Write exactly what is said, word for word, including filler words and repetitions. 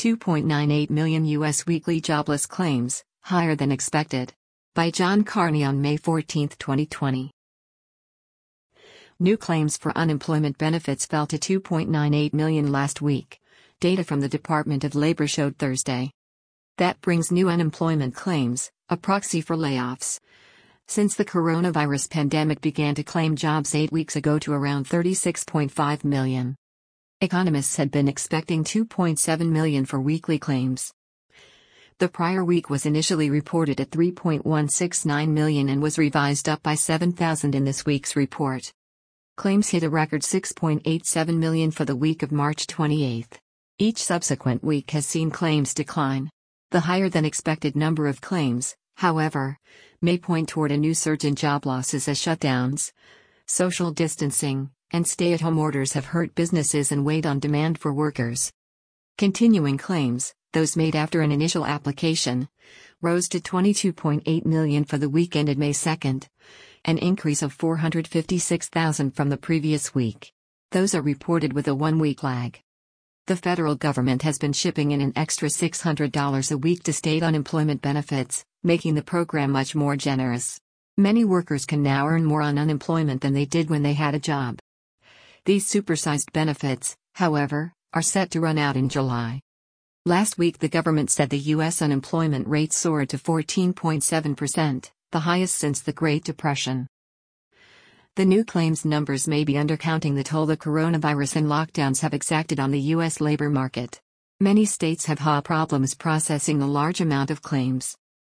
two point nine eight million U S weekly jobless claims, higher than expected. By John Carney on May fourteenth, twenty twenty. New claims for unemployment benefits fell to two point nine eight million last week, data from the Department of Labor showed Thursday. That brings new unemployment claims, a proxy for layoffs, since the coronavirus pandemic began to claim jobs eight weeks ago, to around thirty-six point five million. Economists had been expecting two point seven million for weekly claims. The prior week was initially reported at three point one six nine million and was revised up by seven thousand in this week's report. Claims hit a record six point eight seven million for the week of March twenty-eighth. Each subsequent week has seen claims decline. The higher-than-expected number of claims, however, may point toward a new surge in job losses as shutdowns, social distancing, and stay-at-home orders have hurt businesses and weighed on demand for workers. Continuing claims, those made after an initial application, rose to twenty-two point eight million for the week ended May second, an increase of four hundred fifty-six thousand from the previous week. Those are reported with a one-week lag. The federal government has been shipping in an extra six hundred dollars a week to state unemployment benefits, making the program much more generous. Many workers can now earn more on unemployment than they did when they had a job. These supersized benefits, however, are set to run out in July. Last week the government said the U S unemployment rate soared to fourteen point seven percent, the highest since the Great Depression. The new claims numbers may be undercounting the toll the coronavirus and lockdowns have exacted on the U S labor market. Many states have had problems processing a large amount of claims.